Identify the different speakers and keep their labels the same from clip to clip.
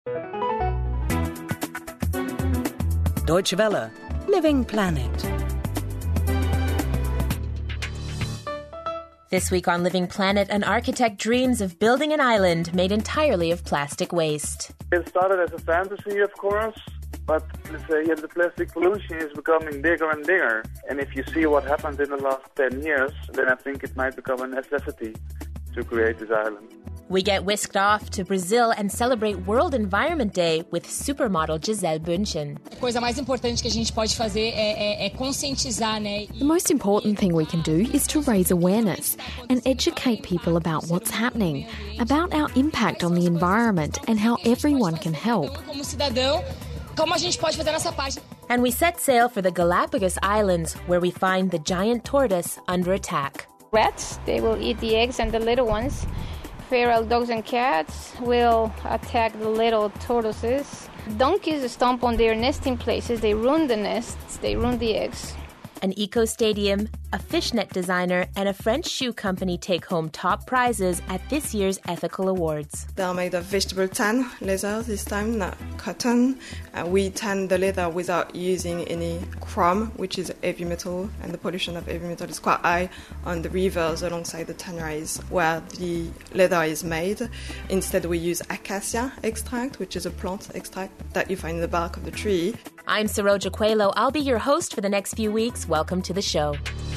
Speaker 1: Deutsche Welle. Living Planet.
Speaker 2: This week on Living Planet, an architect dreams of building an island made entirely of plastic waste.
Speaker 3: It started as a fantasy, of course, but let's say the plastic pollution is becoming bigger and bigger. And if you see what happened in the last 10 years, then I think it might become a necessity to create this island.
Speaker 2: We get whisked off to Brazil and celebrate World Environment Day with supermodel Gisele Bündchen.
Speaker 4: A coisa mais importante que a gente pode fazer é conscientizar, né?
Speaker 5: The most important thing we can do is to raise awareness and educate people about what's happening, about our impact on the environment and how everyone can help.
Speaker 4: Como cidadão, como a gente pode fazer a nossa parte.
Speaker 2: And we set sail for the Galapagos Islands, where we find the giant tortoise under attack.
Speaker 6: Rats, they will eat the eggs and the little ones. Feral dogs and cats will attack the little tortoises. Donkeys stomp on their nesting places. They ruin the nests. They ruin the eggs.
Speaker 2: An eco-stadium, a fishnet designer, and a French shoe company take home top prizes at this year's Ethical Awards.
Speaker 7: They are made of vegetable tan leather this time, not cotton. We tan the leather without using any chrome, which is heavy metal, and the pollution of heavy metal is quite high on the rivers alongside the tanneries where the leather is made. Instead, we use acacia extract, which is a plant extract that you find in the bark of the tree.
Speaker 2: I'm Saroja Coelho. I'll be your host for the next few weeks. Welcome to the show.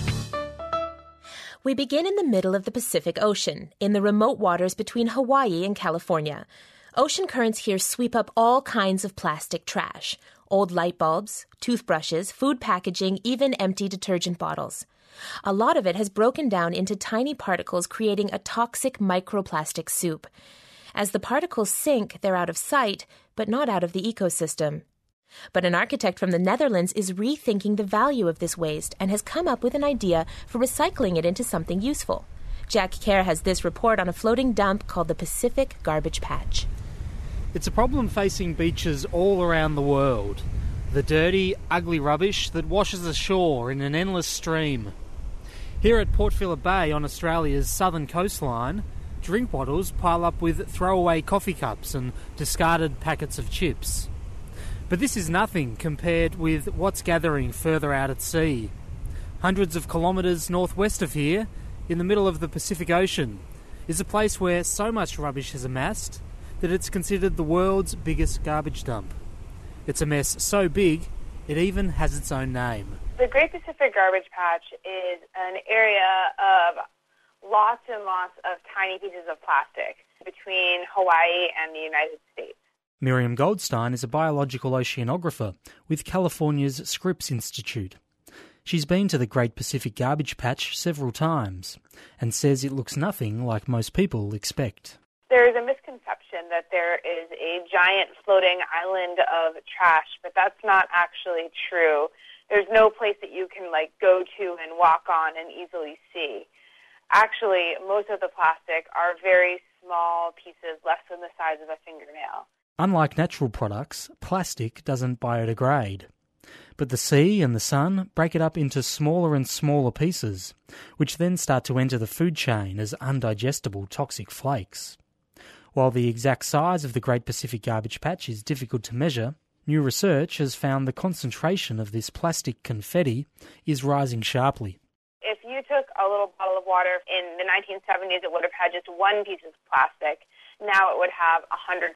Speaker 2: We begin in the middle of the Pacific Ocean, in the remote waters between Hawaii and California. Ocean currents here sweep up all kinds of plastic trash. Old light bulbs, toothbrushes, food packaging, even empty detergent bottles. A lot of it has broken down into tiny particles, creating a toxic microplastic soup. As the particles sink, they're out of sight, but not out of the ecosystem. But an architect from the Netherlands is rethinking the value of this waste and has come up with an idea for recycling it into something useful. Jack Kerr has this report on a floating dump called the Pacific Garbage Patch.
Speaker 8: It's a problem facing beaches all around the world. The dirty, ugly rubbish that washes ashore in an endless stream. Here at Port Phillip Bay on Australia's southern coastline, drink bottles pile up with throwaway coffee cups and discarded packets of chips. But this is nothing compared with what's gathering further out at sea. Hundreds of kilometres northwest of here, in the middle of the Pacific Ocean, is a place where so much rubbish has amassed that it's considered the world's biggest garbage dump. It's a mess so big, it even has its own name.
Speaker 9: The Great Pacific Garbage Patch is an area of lots and lots of tiny pieces of plastic between Hawaii and the United States.
Speaker 8: Miriam Goldstein is a biological oceanographer with California's Scripps Institute. She's been to the Great Pacific Garbage Patch several times and says it looks nothing like most people expect.
Speaker 9: There is a misconception that there is a giant floating island of trash, but that's not actually true. There's no place that you can go to and walk on and easily see. Actually, most of the plastic are very small pieces, less than the size of a fingernail.
Speaker 8: Unlike natural products, plastic doesn't biodegrade. But the sea and the sun break it up into smaller and smaller pieces, which then start to enter the food chain as undigestible toxic flakes. While the exact size of the Great Pacific Garbage Patch is difficult to measure, new research has found the concentration of this plastic confetti is rising sharply.
Speaker 9: If you took a little bottle of water in the 1970s, it would have had just one piece of plastic. Now it would have 100.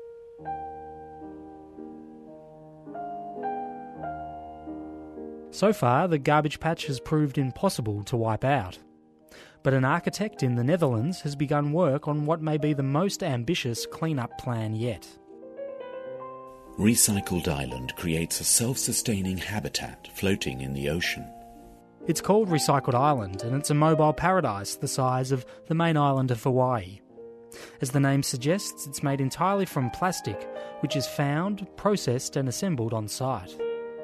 Speaker 8: So far, the garbage patch has proved impossible to wipe out. But an architect in the Netherlands has begun work on what may be the most ambitious clean-up plan yet.
Speaker 10: Recycled Island creates a self-sustaining habitat floating in the ocean.
Speaker 8: It's called Recycled Island, and it's a mobile paradise the size of the main island of Hawaii. As the name suggests, it's made entirely from plastic, which is found, processed and assembled on site.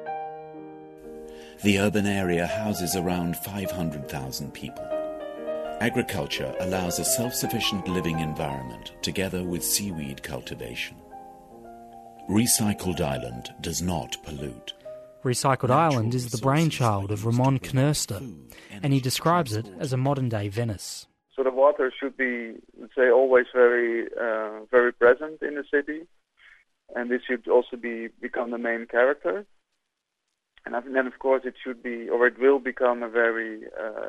Speaker 10: The urban area houses around 500,000 people. Agriculture allows a self-sufficient living environment together with seaweed cultivation. Recycled Island does not pollute.
Speaker 8: Recycled Island is the brainchild of Ramon Knerster, and he describes it as a modern-day Venice.
Speaker 3: So the water should be, let's say, always very present in the city. and this should also become the main character. And then, of course, it will become a very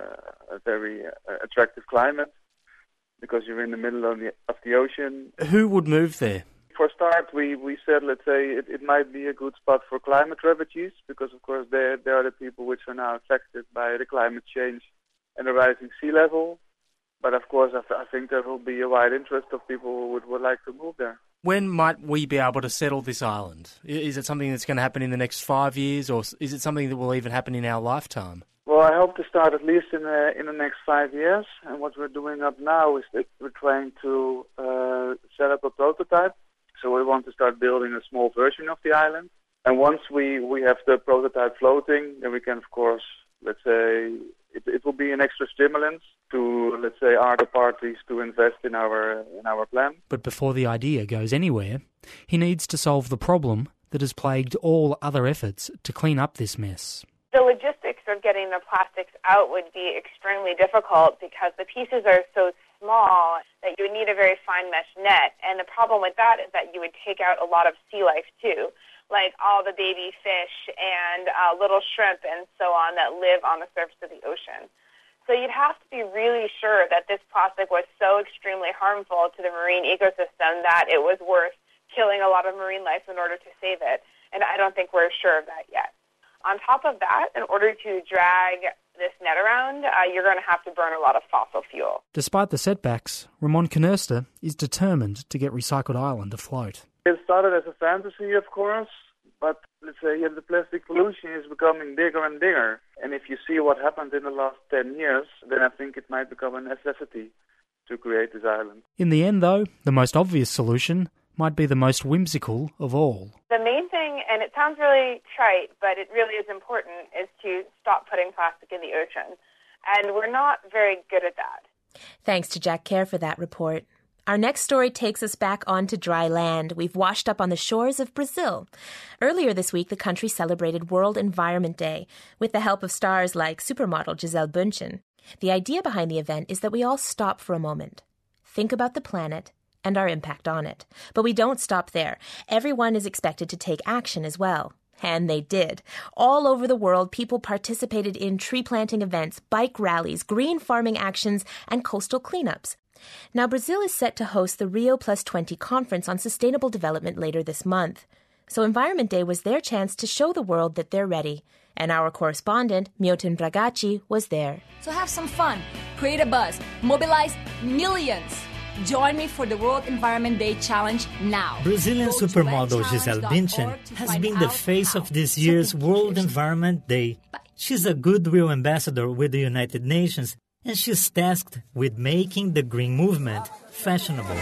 Speaker 3: attractive climate because you're in the middle of the ocean.
Speaker 8: Who would move there?
Speaker 3: For a start, we said, let's say, it might be a good spot for climate refugees because, of course, they are the people which are now affected by the climate change and the rising sea level. But, of course, I think there will be a wide interest of people who would like to move there.
Speaker 8: When might we be able to settle this island? Is it something that's going to happen in the next 5 years, or is it something that will even happen in our lifetime?
Speaker 3: Well, I hope to start at least in the next 5 years. And what we're doing up now is that we're trying to set up a prototype. So we want to start building a small version of the island. And once we have the prototype floating, then we can, of course, let's say, it will be an extra stimulus to, let's say, other parties to invest in our plan.
Speaker 8: But before the idea goes anywhere, he needs to solve the problem that has plagued all other efforts to clean up this mess.
Speaker 9: The logistics of getting the plastics out would be extremely difficult because the pieces are so small that you would need a very fine mesh net. And the problem with that is that you would take out a lot of sea life too, like all the baby fish and little shrimp and so on that live on the surface of the ocean. So you'd have to be really sure that this plastic was so extremely harmful to the marine ecosystem that it was worth killing a lot of marine life in order to save it. And I don't think we're sure of that yet. On top of that, in order to drag this net around, you're going to have to burn a lot of fossil fuel.
Speaker 8: Despite the setbacks, Ramon Knerster is determined to get Recycled Island afloat.
Speaker 3: It started as a fantasy, of course, but let's say the plastic pollution is becoming bigger and bigger. And if you see what happened in the last 10 years, then I think it might become a necessity to create this island.
Speaker 8: In the end, though, the most obvious solution might be the most whimsical of all.
Speaker 9: The main thing, and it sounds really trite, but it really is important, is to stop putting plastic in the ocean. And we're not very good at that.
Speaker 2: Thanks to Jack Kerr for that report. Our next story takes us back onto dry land. We've washed up on the shores of Brazil. Earlier this week, the country celebrated World Environment Day with the help of stars like supermodel Gisele Bündchen. The idea behind the event is that we all stop for a moment, think about the planet, and our impact on it. But we don't stop there. Everyone is expected to take action as well. And they did. All over the world, people participated in tree planting events, bike rallies, green farming actions, and coastal cleanups. Now, Brazil is set to host the Rio+20 conference on sustainable development later this month. So Environment Day was their chance to show the world that they're ready. And our correspondent, Milton Bragacci, was there.
Speaker 11: So have some fun, create a buzz, mobilize millions. Join me for the World Environment Day Challenge now.
Speaker 12: Brazilian supermodel Gisele Bündchen has been the face of this year's World Environment Day. She's a goodwill ambassador with the United Nations, and she's tasked with making the green movement fashionable.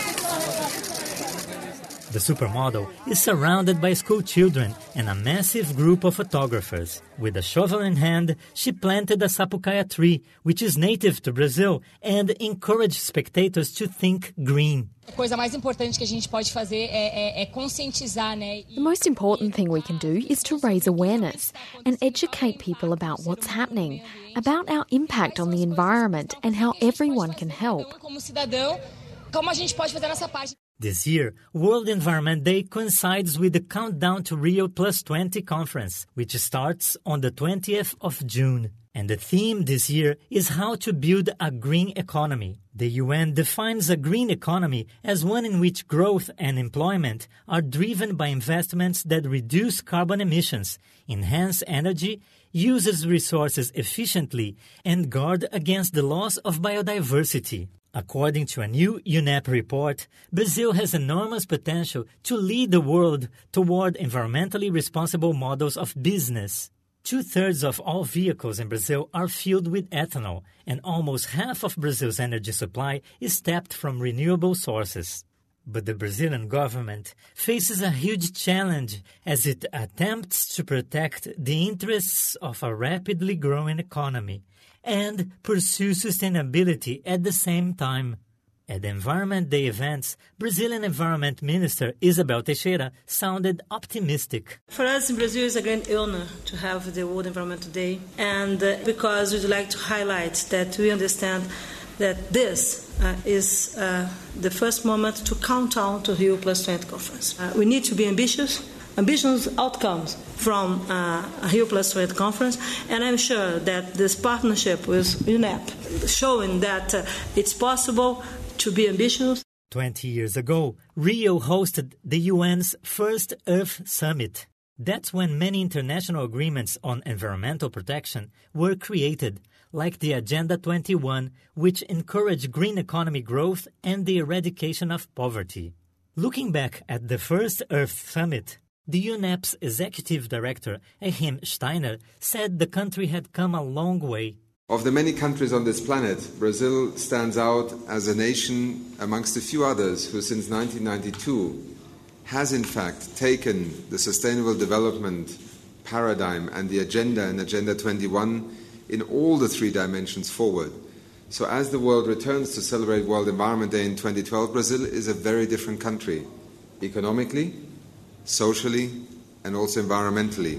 Speaker 12: The supermodel is surrounded by school children and a massive group of photographers. With a shovel in hand, she planted a sapucaia tree, which is native to Brazil, and encouraged spectators to think green.
Speaker 4: A coisa mais importante que a gente pode fazer é conscientizar, né?
Speaker 5: The most important thing we can do is to raise awareness and educate people about what's happening, about our impact on the environment and how everyone can help.
Speaker 4: Como cidadão, como a gente pode fazer nossa parte?
Speaker 12: This year, World Environment Day coincides with the countdown to Rio+20 conference, which starts on the 20th of June. And the theme this year is how to build a green economy. The UN defines a green economy as one in which growth and employment are driven by investments that reduce carbon emissions, enhance energy, uses resources efficiently, and guard against the loss of biodiversity. According to a new UNEP report, Brazil has enormous potential to lead the world toward environmentally responsible models of business. 2/3 of all vehicles in Brazil are fueled with ethanol, and almost half of Brazil's energy supply is tapped from renewable sources. But the Brazilian government faces a huge challenge as it attempts to protect the interests of a rapidly growing economy and pursue sustainability at the same time. At the Environment Day events, Brazilian Environment Minister Isabel Teixeira sounded optimistic.
Speaker 13: For us in Brazil, it's a great honor to have the World Environment Day, and because we'd like to highlight that we understand that this is the first moment to count down to Rio +20 conference. We need to be ambitious outcomes from a Rio +20 conference, and I'm sure that this partnership with UNEP showing that it's possible to be ambitious.
Speaker 12: 20 years ago, Rio hosted the UN's first Earth Summit. That's when many international agreements on environmental protection were created, like the Agenda 21, which encouraged green economy growth and the eradication of poverty. Looking back at the first Earth Summit, the UNEP's executive director, Achim Steiner, said the country had come a long way.
Speaker 14: Of the many countries on this planet, Brazil stands out as a nation amongst a few others who since 1992 has in fact taken the sustainable development paradigm and the agenda and Agenda 21 in all the three dimensions forward. So as the world returns to celebrate World Environment Day in 2012, Brazil is a very different country, economically, socially, and also environmentally.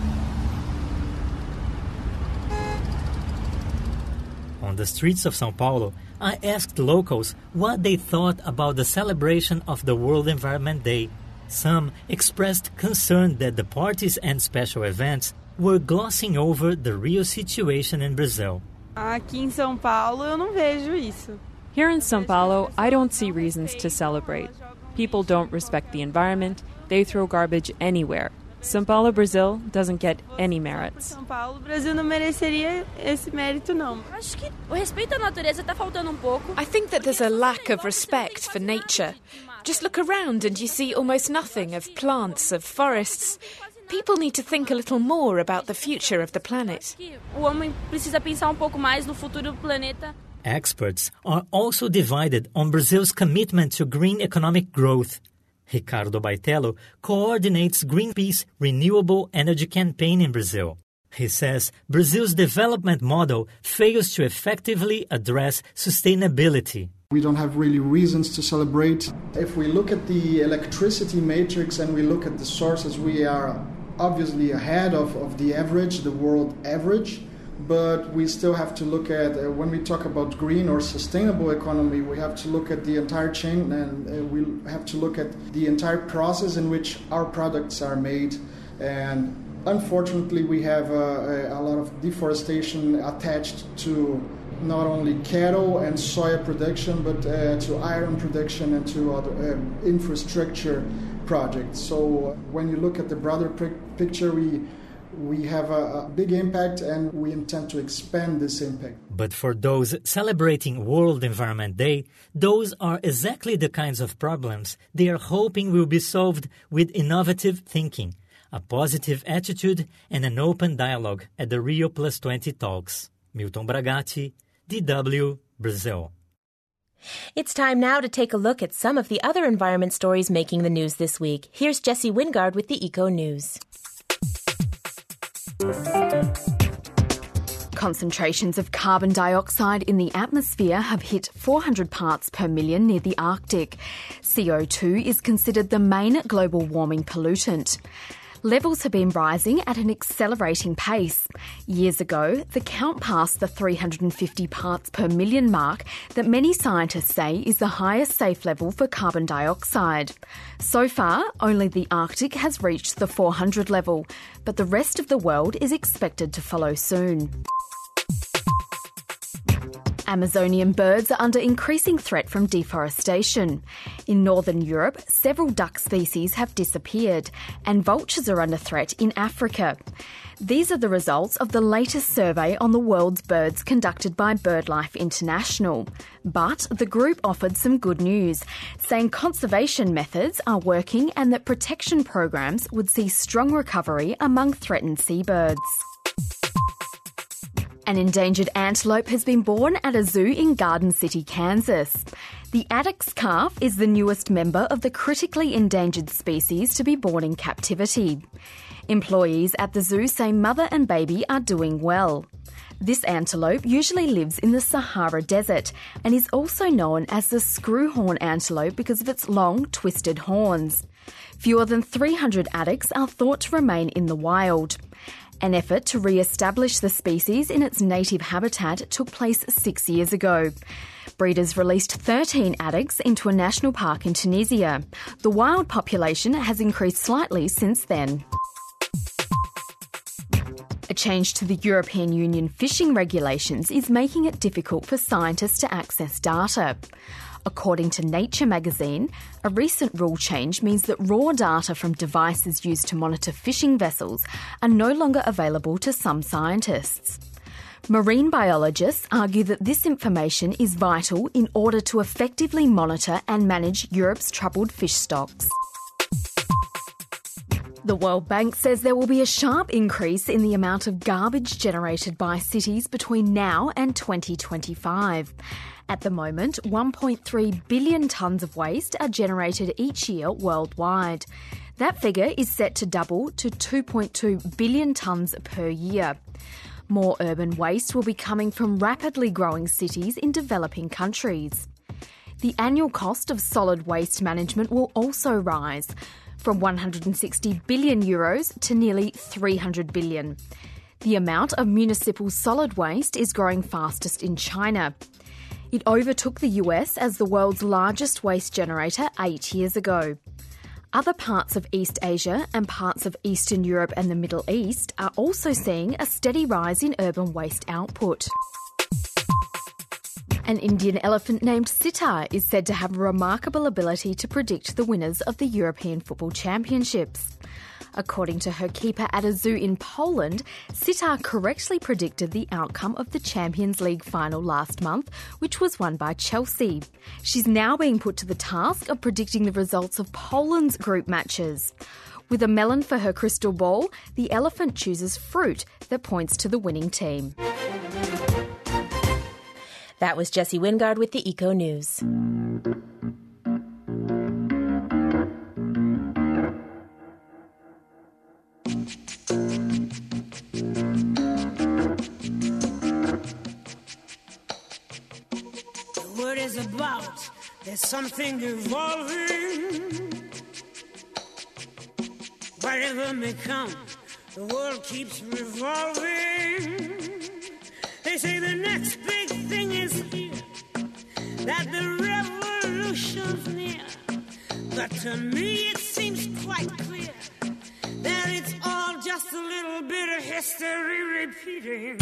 Speaker 12: On the streets of São Paulo, I asked locals what they thought about the celebration of the World Environment Day. Some expressed concern that the parties and special events were glossing over the real situation in Brazil.
Speaker 15: Aqui em São Paulo eu não vejo isso.
Speaker 16: Here in São Paulo, I don't see reasons to celebrate. People don't respect the environment. They throw garbage anywhere. São Paulo, Brazil doesn't get any merits.
Speaker 15: São Paulo, Brasil não mereceria esse mérito não.
Speaker 17: Acho que o respeito à natureza está faltando pouco.
Speaker 18: I think that there's a lack of respect for nature. Just look around and you see almost nothing of plants, of forests. People need to think a little more about the future of the planet.
Speaker 17: O homem precisa pensar pouco mais no futuro do planeta.
Speaker 12: Experts are also divided on Brazil's commitment to green economic growth. Ricardo Baitello coordinates Greenpeace renewable energy campaign in Brazil. He says Brazil's development model fails to effectively address sustainability.
Speaker 19: We don't have really reasons to celebrate. If we look at the electricity matrix and we look at the sources, we are obviously ahead of the average, the world average. But we still have to look at, when we talk about green or sustainable economy, we have to look at the entire chain and we have to look at the entire process in which our products are made. And unfortunately, we have a lot of deforestation attached to not only cattle and soya production, but to iron production and to other infrastructure projects. So when you look at the broader picture, we have a big impact and we intend to expand this impact.
Speaker 12: But for those celebrating World Environment Day, those are exactly the kinds of problems they are hoping will be solved with innovative thinking, a positive attitude and an open dialogue at the Rio +20 talks. Milton Bragatti, DW, Brazil.
Speaker 2: It's time now to take a look at some of the other environment stories making the news this week. Here's Jesse Wingard with the Eco News.
Speaker 5: Concentrations of carbon dioxide in the atmosphere have hit 400 parts per million near the Arctic. CO2 is considered the main global warming pollutant. Levels have been rising at an accelerating pace. Years ago, the count passed the 350 parts per million mark that many scientists say is the highest safe level for carbon dioxide. So far, only the Arctic has reached the 400 level, but the rest of the world is expected to follow soon. Amazonian birds are under increasing threat from deforestation. In northern Europe, several duck species have disappeared, and vultures are under threat in Africa. These are the results of the latest survey on the world's birds conducted by BirdLife International. But the group offered some good news, saying conservation methods are working and that protection programs would see strong recovery among threatened seabirds. An endangered antelope has been born at a zoo in Garden City, Kansas. The addax calf is the newest member of the critically endangered species to be born in captivity. Employees at the zoo say mother and baby are doing well. This antelope usually lives in the Sahara Desert and is also known as the screwhorn antelope because of its long, twisted horns. Fewer than 300 addax are thought to remain in the wild. An effort to re-establish the species in its native habitat took place 6 years ago. Breeders released 13 addags into a national park in Tunisia. The wild population has increased slightly since then. A change to the European Union fishing regulations is making it difficult for scientists to access data. According to Nature magazine, a recent rule change means that raw data from devices used to monitor fishing vessels are no longer available to some scientists. Marine biologists argue that this information is vital in order to effectively monitor and manage Europe's troubled fish stocks. The World Bank says there will be a sharp increase in the amount of garbage generated by cities between now and 2025. At the moment, 1.3 billion tonnes of waste are generated each year worldwide. That figure is set to double to 2.2 billion tonnes per year. More urban waste will be coming from rapidly growing cities in developing countries. The annual cost of solid waste management will also rise, from 160 billion euros to nearly 300 billion. The amount of municipal solid waste is growing fastest in China. It overtook the US as the world's largest waste generator 8 years ago. Other parts of East Asia and parts of Eastern Europe and the Middle East are also seeing a steady rise in urban waste output. An Indian elephant named Sitar is said to have a remarkable ability to predict the winners of the European Football Championships. According to her keeper at a zoo in Poland, Sitar correctly predicted the outcome of the Champions League final last month, which was won by Chelsea. She's now being put to the task of predicting the results of Poland's group matches. With a melon for her crystal ball, the elephant chooses fruit that points to the winning team.
Speaker 2: That was Jessie Wingard with the Eco News.
Speaker 20: The word is about, there's something evolving. Whatever may come, the world keeps revolving. They say the next big thing is here, that the revolution's near. But to me it seems quite clear that it's all just a little bit of history repeating.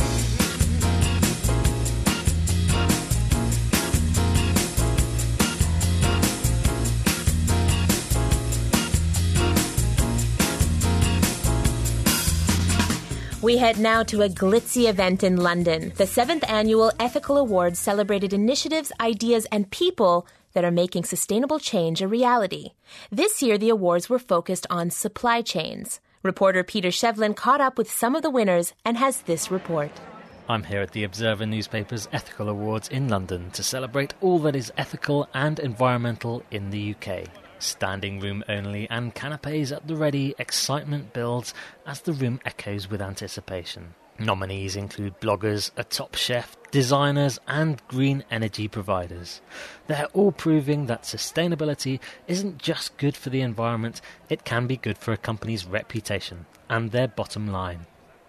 Speaker 2: We head now to a glitzy event in London. The 7th annual Ethical Awards celebrated initiatives, ideas, and people that are making sustainable change a reality. This year, the awards were focused on supply chains. Reporter Peter Shevlin caught up with some of the winners and has this report.
Speaker 21: I'm here at the Observer newspaper's Ethical Awards in London to celebrate all that is ethical and environmental in the UK. Standing room only and canapes at the ready, excitement builds as the room echoes with anticipation. Nominees include bloggers, a top chef, designers and green energy providers. They're all proving that sustainability isn't just good for the environment, it can be good for a company's reputation and their bottom line.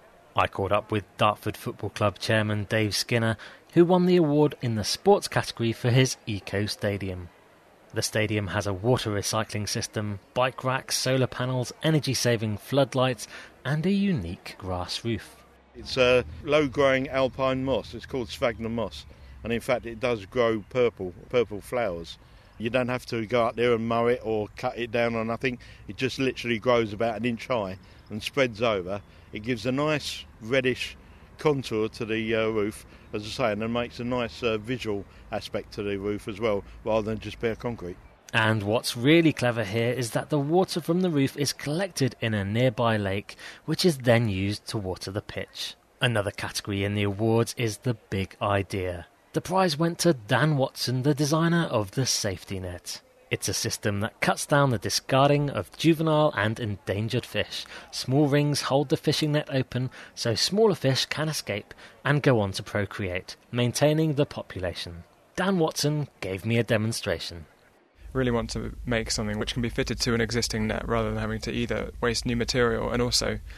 Speaker 21: I caught up with Dartford Football Club chairman Dave Skinner, who won the award in the sports category for his Eco Stadium. The stadium has a water recycling system, bike racks, solar panels, energy-saving floodlights and a unique grass roof.
Speaker 22: It's a low-growing alpine moss. It's called sphagnum moss, and in fact it does grow purple flowers. You don't have to go out there and mow it or cut it down or nothing. It just literally grows about an inch high and spreads over. It gives a nice reddish contour to the roof, as I say, and it makes a nice visual aspect to the roof as well, rather than just bare concrete.
Speaker 21: And what's really clever here is that the water from the roof is collected in a nearby lake, which is then used to water the pitch. Another category in the awards is the big idea. The prize went to Dan Watson, the designer of the safety net. It's a system that cuts down the discarding of juvenile and endangered fish. Small rings hold the fishing net open so smaller fish can escape and go on to procreate, maintaining the population. Dan Watson gave me a demonstration.
Speaker 23: Really want to make something which can be fitted to an existing net rather than having to either waste new material and also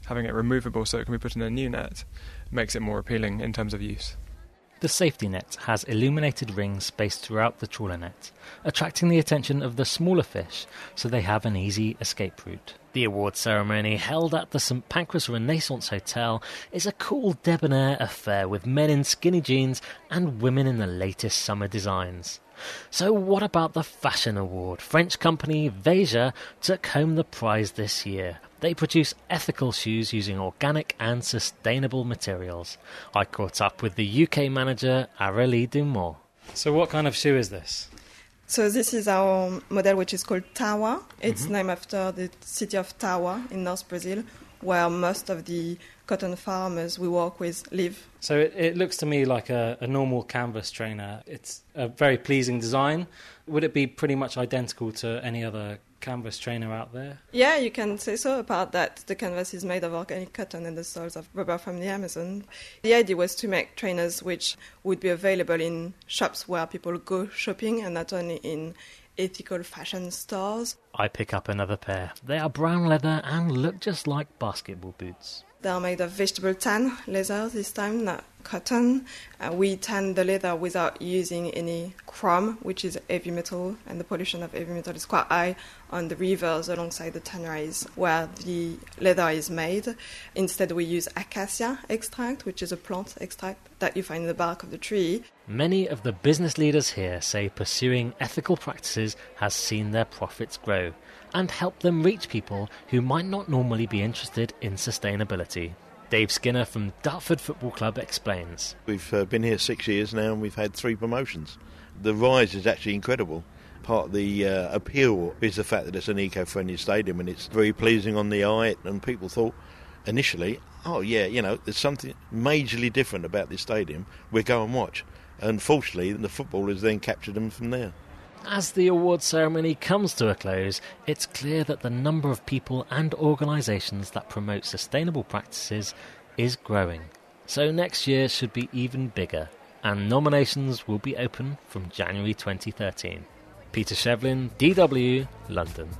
Speaker 1: having it removable so it can be put in a new net makes it more appealing in terms of use.
Speaker 21: The safety net has illuminated rings spaced throughout the trawler net, attracting the attention of the smaller fish so they have an easy escape route. The award ceremony, held at the St Pancras Renaissance Hotel, is a cool debonair affair with men in skinny jeans and women in the latest summer designs. So what about the Fashion Award? French company Veja took home the prize this year. They produce ethical shoes using organic and sustainable materials. I caught up with the UK manager, Aurélie Dumont.
Speaker 8: So what kind of shoe is this?
Speaker 7: So this is our model, which is called Tawa. It's named after the city of Tawa in North Brazil, where most of the cotton farmers we work with live.
Speaker 8: So it looks to me like a normal canvas trainer. It's a very pleasing design. Would it be pretty much identical to any other canvas trainer out there?
Speaker 7: Yeah, you can say so, apart that the canvas is made of organic cotton and the soles of rubber from the Amazon. The idea was to make trainers which would be available in shops where people go shopping and not only in ethical fashion stores.
Speaker 21: I pick up another pair. They are brown leather and look just like basketball boots.
Speaker 7: They are made of vegetable tan leather this time, not cotton. We tan the leather without using any chrome, which is heavy metal, and the pollution of heavy metal is quite high on the rivers alongside the tanneries where the leather is made. Instead, we use acacia extract, which is a plant extract that you find in the bark of the tree.
Speaker 21: Many of the business leaders here say pursuing ethical practices has seen their profits grow and helped them reach people who might not normally be interested in sustainability. Dave Skinner from Dartford Football Club explains.
Speaker 22: We've been here 6 years now and we've had 3 promotions. The rise is actually incredible. Part of the appeal is the fact that it's an eco-friendly stadium and it's very pleasing on the eye, and people thought initially, oh yeah, there's something majorly different about this stadium, we'll go and watch. And fortunately the footballers then captured them from there.
Speaker 21: As the award ceremony comes to a close, it's clear that the number of people and organisations that promote sustainable practices is growing. So next year should be even bigger, and nominations will be open from January 2013. Peter Shevlin, DW, London.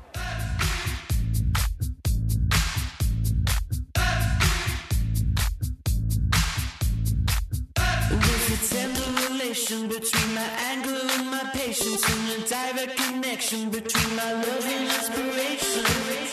Speaker 20: Between my anger and my patience, and a direct connection between my love and inspiration.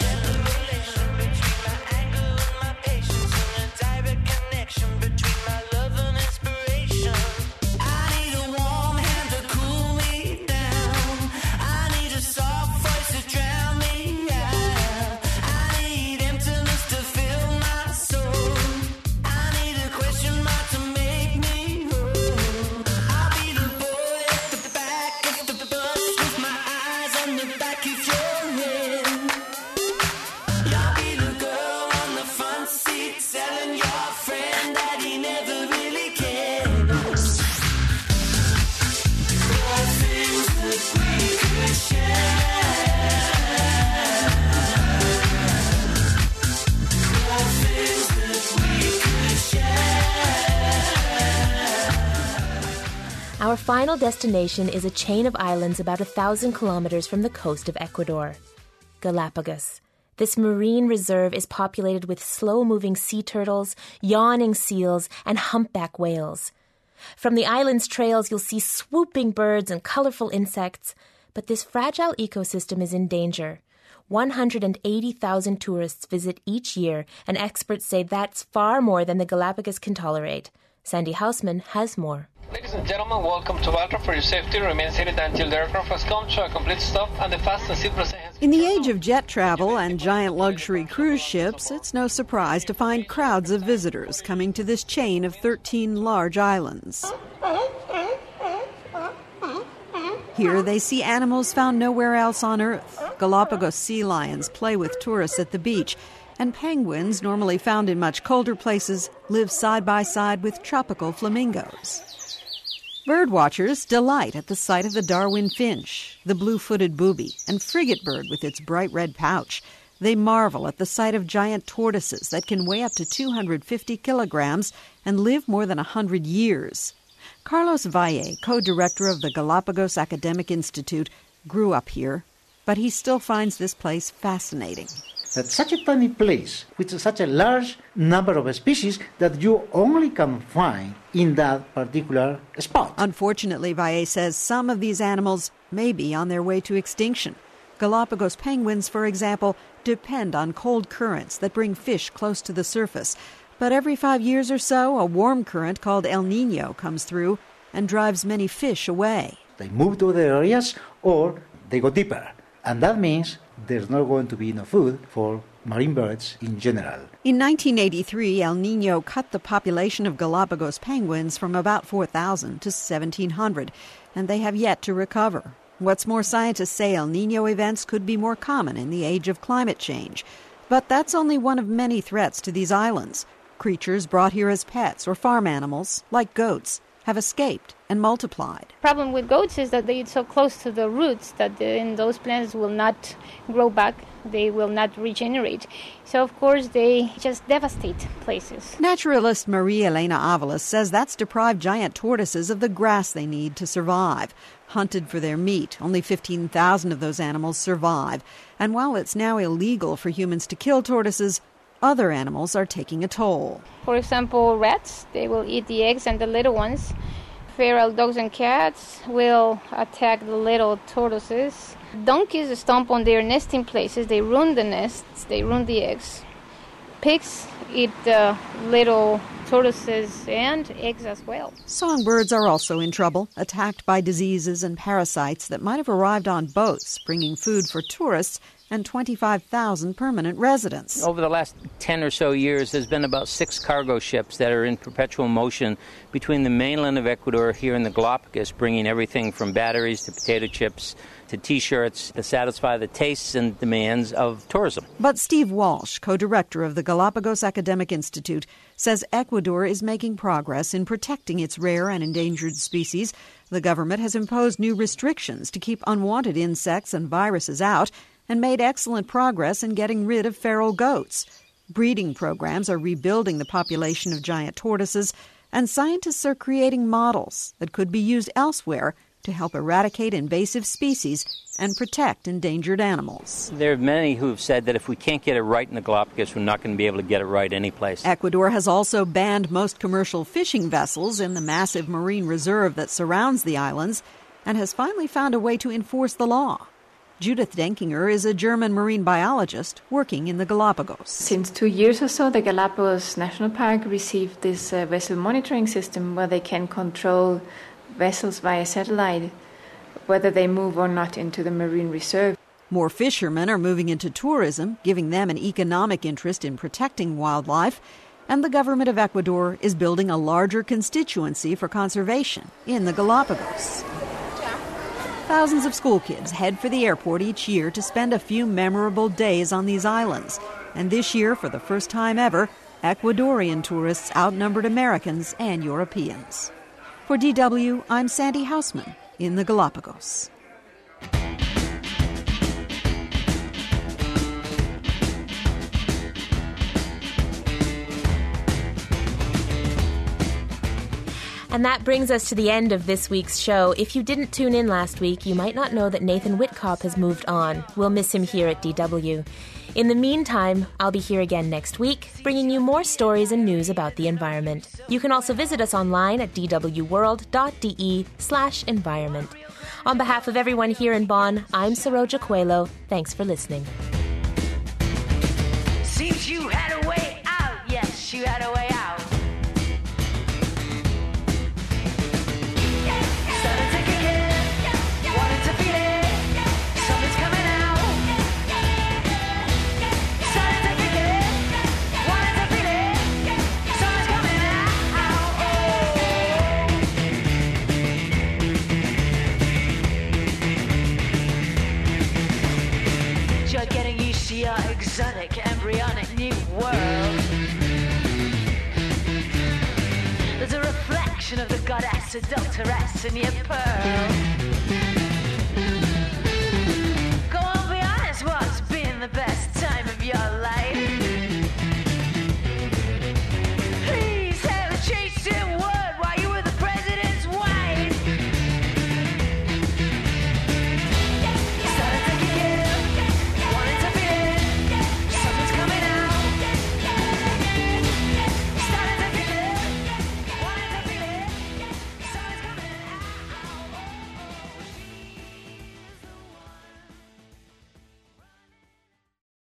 Speaker 2: Our final destination is a chain of islands about 1,000 kilometers from the coast of Ecuador. Galapagos. This marine reserve is populated with slow-moving sea turtles, yawning seals, and humpback whales. From the island's trails, you'll see swooping birds and colorful insects, but this fragile ecosystem is in danger. 180,000 tourists visit each year, and experts say that's far more than the Galapagos can tolerate. Sandy Hausman has more.
Speaker 6: Ladies and gentlemen, welcome to Valtra. For your safety, remain seated until the aircraft has come to a complete stop and the fasten seatbelt has...
Speaker 23: In the age of jet travel and giant luxury cruise ships, it's no surprise to find crowds of visitors coming to this chain of 13 large islands. Here they see animals found nowhere else on Earth. Galapagos sea lions play with tourists at the beach, and penguins, normally found in much colder places, live side by side with tropical flamingos. Birdwatchers delight at the sight of the Darwin finch, the blue-footed booby, and frigate bird with its bright red pouch. They marvel at the sight of giant tortoises that can weigh up to 250 kilograms and live more than 100 years. Carlos Valle, co-director of the Galapagos Academic Institute, grew up here, but he still finds this place fascinating.
Speaker 3: that such a tiny place with such a large number of species that you only can find in that particular spot.
Speaker 23: Unfortunately, Valle says some of these animals may be on their way to extinction. Galapagos penguins, for example, depend on cold currents that bring fish close to the surface. But every 5 years or so, a warm current called El Niño comes through and drives many fish away.
Speaker 3: They move to other areas or they go deeper. And that means there's not going to be enough food for marine birds in general.
Speaker 23: In 1983, El Niño cut the population of Galapagos penguins from about 4,000 to 1,700, and they have yet to recover. What's more, scientists say El Niño events could be more common in the age of climate change. But that's only one of many threats to these islands. Creatures brought here as pets or farm animals, like goats, have escaped and multiplied.
Speaker 9: The problem with goats is that they are so close to the roots that in those plants will not grow back, they will not regenerate. So, of course, they just devastate places.
Speaker 23: Naturalist Maria Elena Avalos says that's deprived giant tortoises of the grass they need to survive. Hunted for their meat, only 15,000 of those animals survive. And while it's now illegal for humans to kill tortoises, other animals are taking a toll.
Speaker 9: For example, rats, they will eat the eggs and the little ones. Feral dogs and cats will attack the little tortoises. Donkeys stomp on their nesting places. They ruin the nests, they ruin the eggs. Pigs eat the little tortoises and eggs as well.
Speaker 23: Songbirds are also in trouble, attacked by diseases and parasites that might have arrived on boats, bringing food for tourists and 25,000 permanent residents.
Speaker 10: Over the last 10 or so years, there's been about 6 cargo ships that are in perpetual motion between the mainland of Ecuador here in the Galapagos, bringing everything from batteries to potato chips to T-shirts to satisfy the tastes and demands of tourism.
Speaker 23: But Steve Walsh, co-director of the Galapagos Academic Institute, says Ecuador is making progress in protecting its rare and endangered species. The government has imposed new restrictions to keep unwanted insects and viruses out, and made excellent progress in getting rid of feral goats. Breeding programs are rebuilding the population of giant tortoises, and scientists are creating models that could be used elsewhere to help eradicate invasive species and protect endangered animals.
Speaker 10: There are many who have said that if we can't get it right in the Galapagos, we're not going to be able to get it right anyplace.
Speaker 23: Ecuador has also banned most commercial fishing vessels in the massive marine reserve that surrounds the islands, and has finally found a way to enforce the law. Judith Denkinger is a German marine biologist working in the Galapagos.
Speaker 24: Since 2 years or so, the Galapagos National Park received this vessel monitoring system where they can control vessels via satellite, whether they move or not into the marine reserve.
Speaker 23: More fishermen are moving into tourism, giving them an economic interest in protecting wildlife. And the government of Ecuador is building a larger constituency for conservation in the Galapagos. Thousands of school kids head for the airport each year to spend a few memorable days on these islands. And this year, for the first time ever, Ecuadorian tourists outnumbered Americans and Europeans. For DW, I'm Sandy Hausman in the Galapagos.
Speaker 2: And that brings us to the end of this week's show. If you didn't tune in last week, you might not know that Nathan Whitcop has moved on. We'll miss him here at DW. In the meantime, I'll be here again next week, bringing you more stories and news about the environment. You can also visit us online at dwworld.de/environment. On behalf of everyone here in Bonn, I'm Saroja Coelho. Thanks for listening.
Speaker 25: Seems you had a way out. Yes, you had a way out. Exotic, embryonic new world. There's a reflection of the goddess, adulteress in your pearl. Go on, be honest, what's been the best?